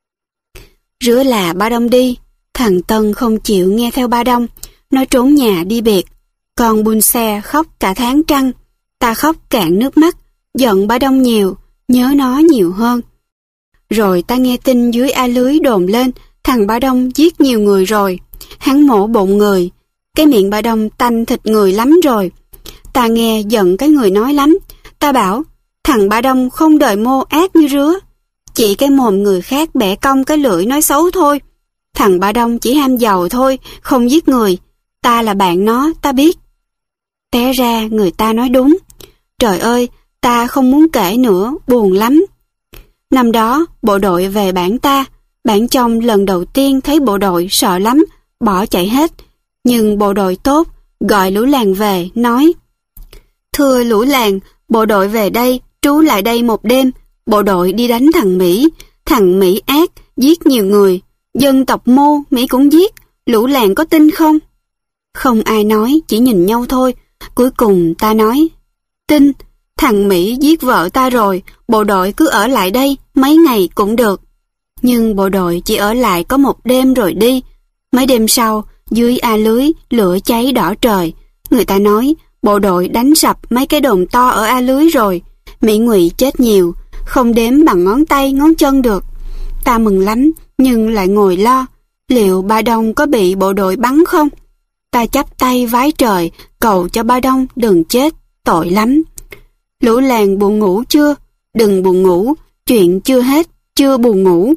S1: Rứa là Ba Đông đi, thằng Tân không chịu nghe theo Ba Đông, nó trốn nhà đi biệt. Con buôn xe khóc cả tháng trăng. Ta khóc cạn nước mắt, giận Ba Đông nhiều, nhớ nó nhiều hơn. Rồi ta nghe tin dưới A Lưới đồn lên, thằng Ba Đông giết nhiều người rồi. Hắn mổ bụng người, cái miệng Ba Đông tanh thịt người lắm rồi. Ta nghe giận cái người nói lắm. Ta bảo: thằng Ba Đông không đời Mô ác như Rứa, chỉ cái mồm người khác bẻ cong cái lưỡi nói xấu thôi. Thằng Ba Đông chỉ ham giàu thôi, không giết người. Ta là bạn nó, ta biết. Té ra người ta nói đúng. Trời ơi, ta không muốn kể nữa, buồn lắm. Năm đó, bộ đội về bản ta. Bản trong lần đầu tiên thấy bộ đội sợ lắm, bỏ chạy hết. Nhưng bộ đội tốt, gọi lũ làng về, nói: thưa lũ làng, bộ đội về đây, trú lại đây một đêm. Bộ đội đi đánh thằng Mỹ. Thằng Mỹ ác, giết nhiều người. Dân tộc Mô, Mỹ cũng giết. Lũ làng có tin không? Không ai nói, chỉ nhìn nhau thôi. Cuối cùng ta nói: tin, thằng Mỹ giết vợ ta rồi, bộ đội cứ ở lại đây, mấy ngày cũng được. Nhưng bộ đội chỉ ở lại có một đêm rồi đi. Mấy đêm sau, dưới A Lưới, lửa cháy đỏ trời. Người ta nói, bộ đội đánh sập mấy cái đồn to ở A Lưới rồi. Mỹ Ngụy chết nhiều, không đếm bằng ngón tay, ngón chân được. Ta mừng lắm, nhưng lại ngồi lo, liệu Ba Đông có bị bộ đội bắn không? Ta chắp tay vái trời, cầu cho Ba Đông đừng chết, tội lắm. Lũ làng buồn ngủ chưa? Đừng buồn ngủ, chuyện chưa hết, chưa buồn ngủ.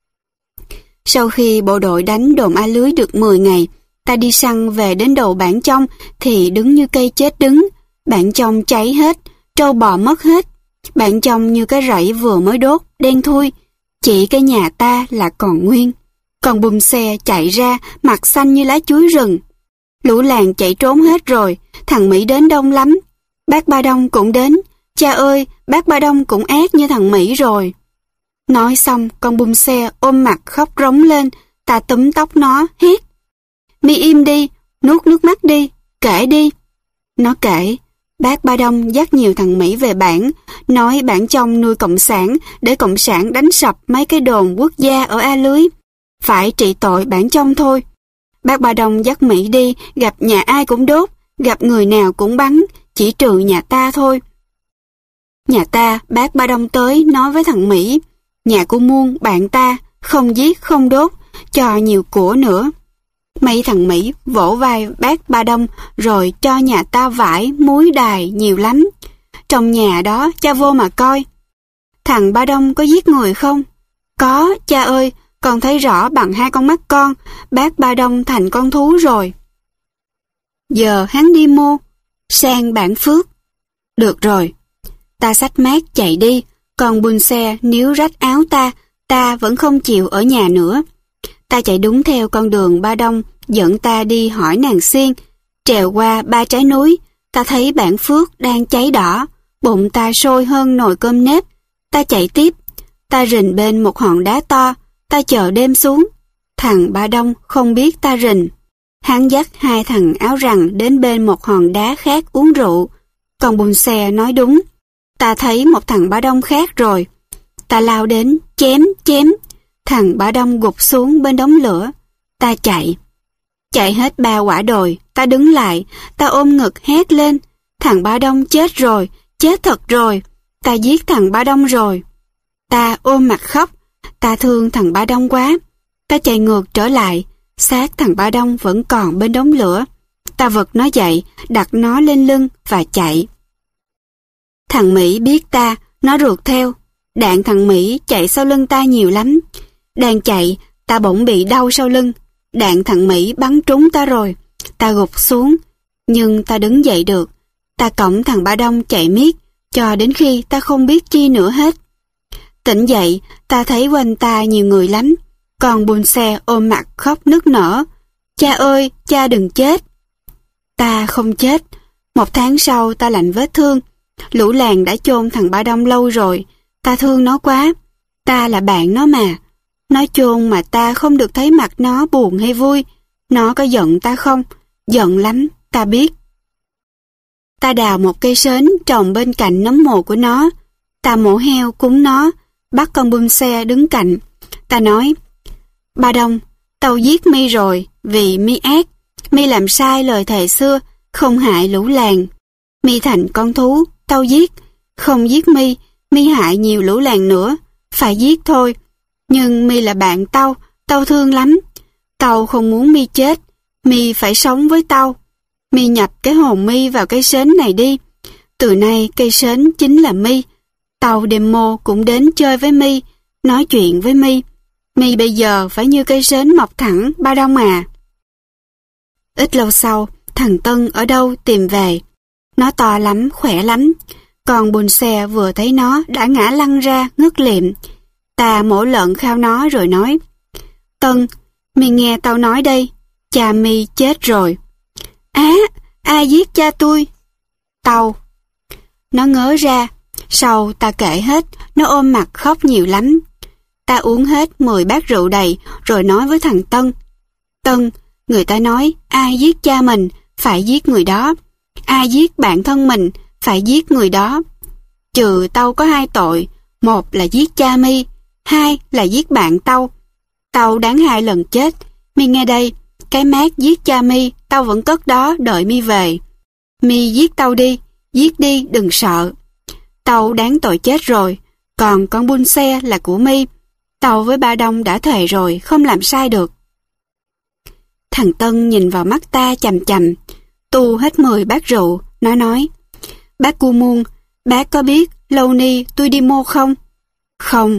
S1: Sau khi bộ đội đánh đồn A Lưới được mười ngày, ta đi săn về đến đầu bản trong thì đứng như cây chết đứng. Bản trong cháy hết, trâu bò mất hết. Bản trong như cái rẫy vừa mới đốt, đen thui. Chỉ cái nhà ta là còn nguyên. Còn bùm xe chạy ra, mặt xanh như lá chuối rừng. Lũ làng chạy trốn hết rồi, thằng Mỹ đến đông lắm. Bác Ba Đông cũng đến. Cha ơi, bác Ba Đông cũng ác như thằng Mỹ rồi. Nói xong, con bùm xe ôm mặt khóc rống lên. Ta túm tóc nó, hét: Mi im đi, nuốt nước mắt đi, kể đi. Nó kể, bác Ba Đông dắt nhiều thằng Mỹ về bản, nói bản trong nuôi cộng sản để cộng sản đánh sập mấy cái đồn quốc gia ở A Lưới. Phải trị tội bản trong thôi. Bác Ba Đông dắt Mỹ đi, gặp nhà ai cũng đốt, gặp người nào cũng bắn, chỉ trừ nhà ta thôi. Nhà ta, bác Ba Đông tới nói với thằng Mỹ, nhà của Muôn, bạn ta, không giết không đốt, cho nhiều của nữa. Mấy thằng Mỹ vỗ vai bác Ba Đông rồi cho nhà ta vải, muối, đài nhiều lắm. Trong nhà đó cha vô mà coi. Thằng Ba Đông có giết người không? Có, cha ơi, con thấy rõ bằng hai con mắt con, bác Ba Đông thành con thú rồi. Giờ hắn đi mô, sang bản Phước. Được rồi. Ta xách mát chạy đi, còn bùn xe níu rách áo ta, ta vẫn không chịu ở nhà nữa. Ta chạy đúng theo con đường Ba Đông dẫn ta đi hỏi nàng Xiên. Trèo qua ba trái núi, ta thấy bản Phước đang cháy đỏ, bụng ta sôi hơn nồi cơm nếp. Ta chạy tiếp, ta rình bên một hòn đá to, ta chờ đêm xuống. Thằng Ba Đông không biết ta rình. Hắn dắt hai thằng áo rằn đến bên một hòn đá khác uống rượu. Còn bùn xe nói đúng, ta thấy một thằng Ba Đông khác rồi. Ta lao đến, chém, chém. Thằng Ba Đông gục xuống bên đống lửa. Ta chạy. Chạy hết ba quả đồi, ta đứng lại, ta ôm ngực hét lên. Thằng Ba Đông chết rồi, chết thật rồi. Ta giết thằng Ba Đông rồi. Ta ôm mặt khóc, ta thương thằng Ba Đông quá. Ta chạy ngược trở lại, xác thằng Ba Đông vẫn còn bên đống lửa. Ta vật nó dậy, đặt nó lên lưng và chạy. Thằng Mỹ biết ta, nó rượt theo. Đạn thằng Mỹ chạy sau lưng ta nhiều lắm. Đang chạy, ta bỗng bị đau sau lưng. Đạn thằng Mỹ bắn trúng ta rồi. Ta gục xuống, nhưng ta đứng dậy được. Ta cõng thằng Ba Đông chạy miết, cho đến khi ta không biết chi nữa hết. Tỉnh dậy, ta thấy quanh ta nhiều người lắm. Còn bùn xe ôm mặt khóc nức nở. Cha ơi, cha đừng chết. Ta không chết. Một tháng sau ta lành vết thương. Lũ làng đã chôn thằng Ba Đông lâu rồi. Ta thương nó quá. Ta là bạn nó mà. Nó chôn mà ta không được thấy mặt nó buồn hay vui. Nó có giận ta không? Giận lắm, ta biết. Ta đào một cây sến trồng bên cạnh nấm mồ của nó. Ta mổ heo cúng nó, bắt con bum xe đứng cạnh. Ta nói, Ba Đông, tao giết mi rồi vì mi ác. Mi làm sai lời thề xưa, không hại lũ làng. Mi thành con thú, tao giết. Không giết mi, mi hại nhiều lũ làng nữa. Phải giết thôi. Nhưng mi là bạn tao, tao thương lắm. Tao không muốn mi chết. Mi phải sống với tao. Mi nhập cái hồn mi vào cây sến này đi. Từ nay cây sến chính là mi. Tao demo cũng đến chơi với mi, nói chuyện với mi. Mi bây giờ phải như cây sến mọc thẳng, Ba Đông à. Ít lâu sau, thằng Tân ở đâu tìm về. Nó to lắm, khỏe lắm. Còn bùn xe vừa thấy nó đã ngã lăn ra, ngất liệm. Ta mổ lợn khao nó rồi nói, Tân, mi nghe tao nói đây, cha mi chết rồi. Á, ai giết cha tôi? Tao. Nó ngớ ra, sau ta kể hết, nó ôm mặt khóc nhiều lắm. Ta uống hết mười bát rượu đầy rồi nói với thằng Tân, Tân, người ta nói ai giết cha mình phải giết người đó, ai giết bạn thân mình phải giết người đó. Trừ tao có hai tội, một là giết cha mi, hai là giết bạn tao. Tao đáng hai lần chết. Mi nghe đây, cái mát giết cha mi tao vẫn cất đó đợi mi về. Mi giết tao đi, giết đi đừng sợ. Tao đáng tội chết rồi, còn con bun xe là của mi. Tao với Ba Đông đã thề rồi, không làm sai được. Thằng Tân nhìn vào mắt ta chằm chằm, tu hết mười bát rượu, nó nói, bác Cu Muôn, bác có biết lâu ni tôi đi mô không? Không.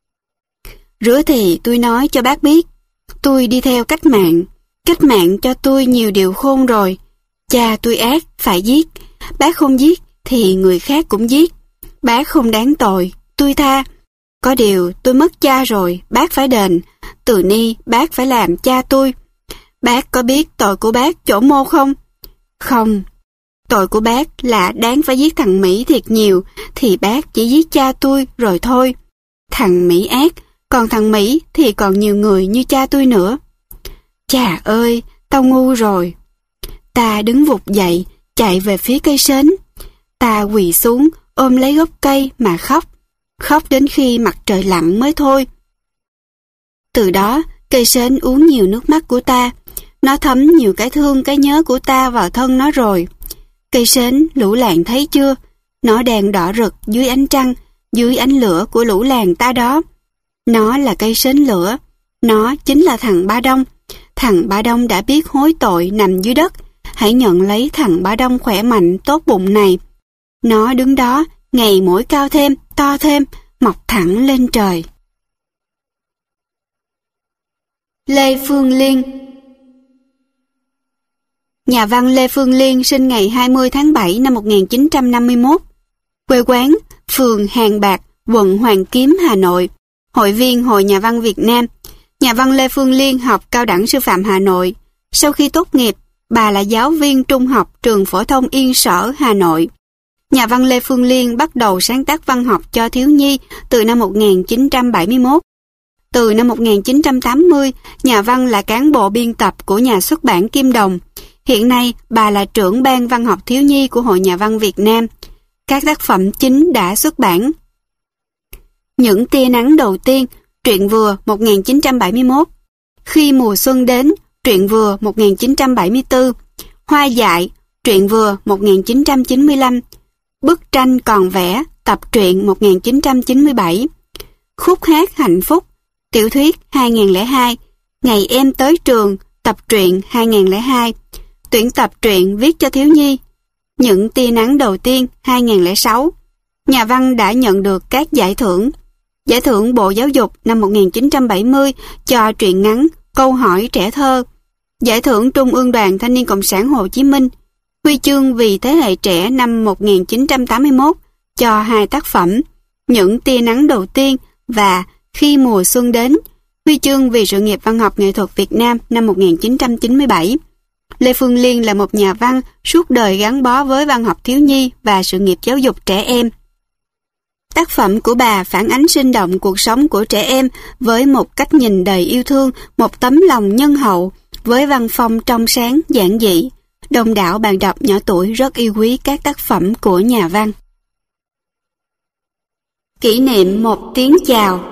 S1: Rứa thì tôi nói cho bác biết, tôi đi theo cách mạng, cách mạng cho tôi nhiều điều khôn rồi. Cha tôi ác, phải giết, bác không giết thì người khác cũng giết. Bác không đáng tội, tôi tha. Có điều tôi mất cha rồi, bác phải đền. Từ ni bác phải làm cha tôi. Bác có biết tội của bác chỗ mô không? Không. Tội của bác là đáng phải giết thằng Mỹ thiệt nhiều, thì bác chỉ giết cha tôi rồi thôi. Thằng Mỹ ác, còn thằng Mỹ thì còn nhiều người như cha tôi nữa. Chà ơi, tao ngu rồi. Ta đứng vụt dậy, chạy về phía cây sến. Ta quỳ xuống, ôm lấy gốc cây mà khóc. Khóc đến khi mặt trời lặn mới thôi. Từ đó, cây sến uống nhiều nước mắt của ta. Nó thấm nhiều cái thương cái nhớ của ta vào thân nó rồi. Cây sến lũ làng thấy chưa? Nó đang đỏ rực dưới ánh trăng, dưới ánh lửa của lũ làng ta đó. Nó là cây sến lửa. Nó chính là thằng Ba Đông. Thằng Ba Đông đã biết hối tội nằm dưới đất. Hãy nhận lấy thằng Ba Đông khỏe mạnh tốt bụng này. Nó đứng đó, ngày mỗi cao thêm, to thêm, mọc thẳng lên trời. Lê Phương Liên. Nhà văn Lê Phương Liên sinh ngày hai mươi tháng bảy năm một nghìn chín trăm năm mươi mốt. Quê quán, phường Hàng Bạc, quận Hoàn Kiếm, Hà Nội. Hội viên Hội Nhà văn Việt Nam. Nhà văn Lê Phương Liên học cao đẳng sư phạm Hà Nội. Sau khi tốt nghiệp, bà là giáo viên trung học trường phổ thông Yên Sở, Hà Nội. Nhà văn Lê Phương Liên bắt đầu sáng tác văn học cho thiếu nhi từ năm một nghìn chín trăm bảy mươi mốt. Từ năm một nghìn chín trăm tám mươi, nhà văn là cán bộ biên tập của nhà xuất bản Kim Đồng. Hiện nay, bà là trưởng ban văn học thiếu nhi của Hội Nhà văn Việt Nam. Các tác phẩm chính đã xuất bản: Những tia nắng đầu tiên, truyện vừa một nghìn chín trăm bảy mươi mốt. Khi mùa xuân đến, truyện vừa một nghìn chín trăm bảy mươi tư. Hoa dại, truyện vừa một nghìn chín trăm chín mươi lăm. Bức tranh còn vẽ, tập truyện một nghìn chín trăm chín mươi bảy. Khúc hát hạnh phúc, tiểu thuyết hai nghìn lẻ hai. Ngày em tới trường, tập truyện hai nghìn lẻ hai. Tuyển tập truyện viết cho thiếu nhi, Những tia nắng đầu tiên hai nghìn lẻ sáu. Nhà văn đã nhận được các giải thưởng: Giải thưởng Bộ Giáo dục năm một nghìn chín trăm bảy mươi cho truyện ngắn Câu hỏi trẻ thơ, Giải thưởng Trung ương Đoàn Thanh niên Cộng sản Hồ Chí Minh, Huy chương vì thế hệ trẻ năm một nghìn chín trăm tám mươi mốt cho hai tác phẩm Những tia nắng đầu tiên và Khi mùa xuân đến, Huy chương vì sự nghiệp văn học nghệ thuật Việt Nam năm một nghìn chín trăm chín mươi bảy. Lê Phương Liên là một nhà văn suốt đời gắn bó với văn học thiếu nhi và sự nghiệp giáo dục trẻ em. Tác phẩm của bà phản ánh sinh động cuộc sống của trẻ em với một cách nhìn đầy yêu thương, một tấm lòng nhân hậu, với văn phong trong sáng, giản dị. Đông đảo bạn đọc nhỏ tuổi rất yêu quý các tác phẩm của nhà văn. Kỷ niệm một tiếng chào.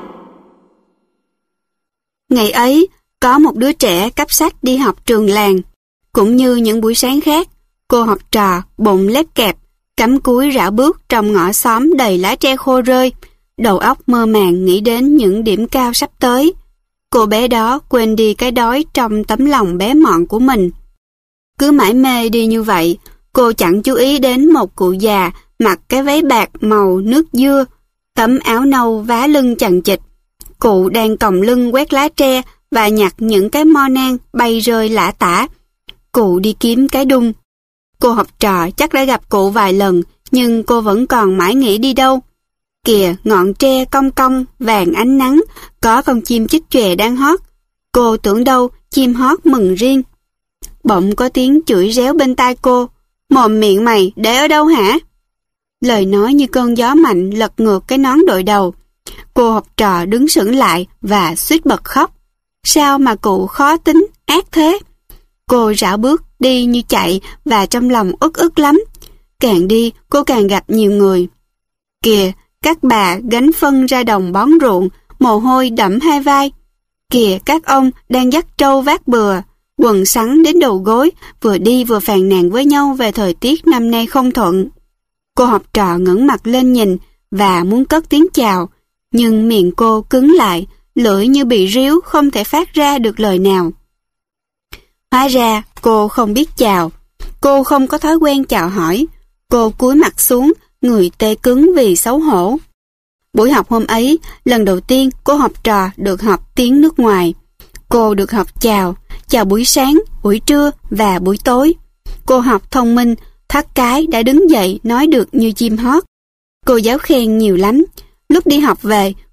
S1: Ngày ấy, có một đứa trẻ cắp sách đi học trường làng. Cũng như những buổi sáng khác, cô học trò bụng lép kẹp, cắm cúi rảo bước trong ngõ xóm đầy lá tre khô rơi, đầu óc mơ màng nghĩ đến những điểm cao sắp tới. Cô bé đó quên đi cái đói trong tấm lòng bé mọn của mình. Cứ mải mê đi như vậy, cô chẳng chú ý đến một cụ già mặc cái váy bạc màu nước dưa, tấm áo nâu vá lưng chằng chịt. Cụ đang còng lưng quét lá tre và nhặt những cái mo nang bay rơi lả tả. Cụ đi kiếm cái đung. Cô học trò chắc đã gặp cụ vài lần, nhưng cô vẫn còn mãi nghĩ đi đâu. Kìa, ngọn tre cong cong, vàng ánh nắng, có con chim chích chòe đang hót. Cô tưởng đâu chim hót mừng riêng. Bỗng có tiếng chửi réo bên tai cô: "Mồm miệng mày để ở đâu hả?" Lời nói như cơn gió mạnh lật ngược cái nón đội đầu. Cô học trò đứng sững lại và suýt bật khóc. Sao mà cụ khó tính, ác thế? Cô rảo bước đi như chạy và trong lòng uất ức lắm. Càng đi, cô càng gặp nhiều người. Kìa, các bà gánh phân ra đồng bón ruộng, mồ hôi đẫm hai vai. Kìa, các ông đang dắt trâu vác bừa, quần sắn đến đầu gối, vừa đi vừa phàn nàn với nhau về thời tiết năm nay không thuận. Cô học trò ngẩng mặt lên nhìn và muốn cất tiếng chào, nhưng miệng cô cứng lại, lưỡi như bị ríu không thể phát ra được lời nào. Hóa ra cô không biết chào. Cô không có thói quen chào hỏi. Cô cúi mặt xuống, người tê cứng vì xấu hổ. Buổi học hôm ấy, lần đầu tiên cô học trò được học tiếng nước ngoài. Cô được học chào, chào buổi sáng, buổi trưa và buổi tối. Cô học thông minh, thoát cái đã đứng dậy nói được như chim hót. Cô giáo khen nhiều lắm. Lúc đi học về,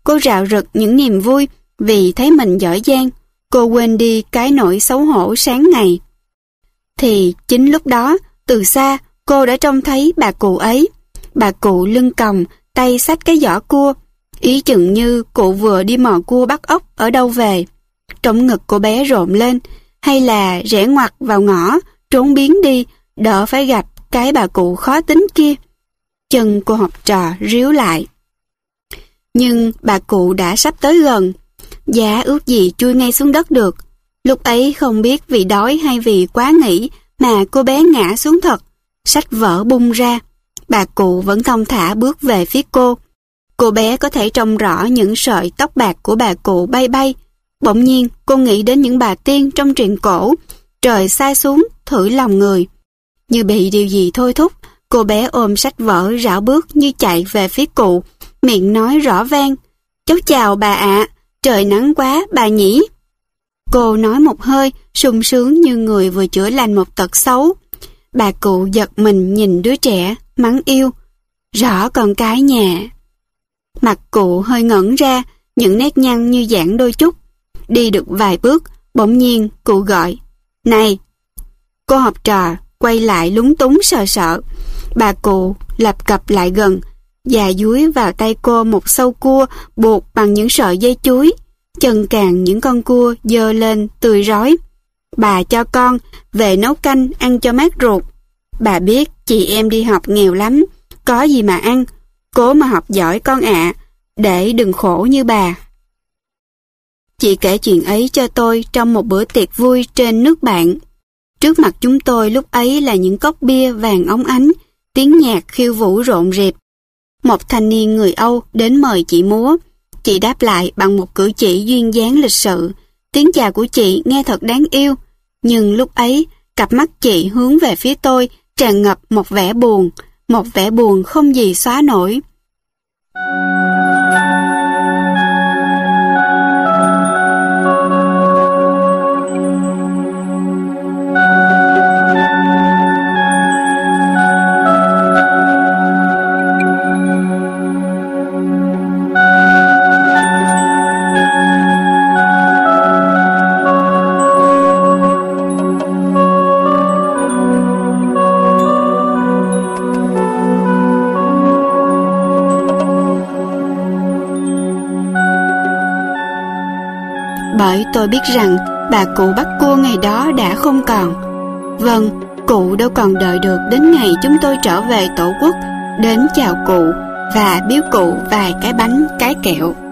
S1: cô rạo rực những niềm vui vì thấy mình giỏi giang. Cô quên đi cái nỗi xấu hổ sáng ngày. Thì chính lúc đó, từ xa, cô đã trông thấy bà cụ ấy. Bà cụ lưng còng, tay xách cái giỏ cua. Ý chừng như cụ vừa đi mò cua bắt ốc ở đâu về. Trong ngực cô bé rộn lên, hay là rẽ ngoặt vào ngõ, trốn biến đi, đỡ phải gặp cái bà cụ khó tính kia. Chân cô học trò ríu lại. Nhưng bà cụ đã sắp tới gần. Giá ước gì chui ngay xuống đất được. Lúc ấy không biết vì đói hay vì quá nghĩ mà cô bé ngã xuống thật. Sách vở bung ra. Bà cụ vẫn thong thả bước về phía cô. Cô bé có thể trông rõ những sợi tóc bạc của bà cụ bay bay. Bỗng nhiên cô nghĩ đến những bà tiên trong truyện cổ. Trời xa xuống thử lòng người. Như bị điều gì thôi thúc, cô bé ôm sách vở rảo bước như chạy về phía cụ, miệng nói rõ vang: "Cháu chào bà ạ, trời nắng quá bà nhỉ." Cô nói một hơi, sung sướng như người vừa chữa lành một tật xấu. Bà cụ giật mình nhìn đứa trẻ, mắng yêu: "Rõ con cái nhà." Mặt cụ hơi ngẩn ra, những nét nhăn như giãn đôi chút. Đi được vài bước, bỗng nhiên cụ gọi: "Này!" Cô học trò quay lại lúng túng sợ sợ. Bà cụ lập cập lại gần, và dúi vào tay cô một sâu cua buộc bằng những sợi dây chuối. Chân càng những con cua dơ lên tươi rói. "Bà cho con về nấu canh ăn cho mát ruột. Bà biết chị em đi học nghèo lắm, có gì mà ăn. Cố mà học giỏi con ạ, để đừng khổ như bà." Chị kể chuyện ấy cho tôi trong một bữa tiệc vui trên nước bạn. Trước mặt chúng tôi lúc ấy là những cốc bia vàng óng ánh, tiếng nhạc khiêu vũ rộn rịp. Một thanh niên người Âu đến mời chị múa. Chị đáp lại bằng một cử chỉ duyên dáng lịch sự. Tiếng chào của chị nghe thật đáng yêu. Nhưng lúc ấy, cặp mắt chị hướng về phía tôi tràn ngập một vẻ buồn, một vẻ buồn không gì xóa nổi. Bởi tôi biết rằng bà cụ bắt cua ngày đó đã không còn. Vâng, cụ đâu còn đợi được đến ngày chúng tôi trở về tổ quốc, đến chào cụ và biếu cụ vài cái bánh cái kẹo.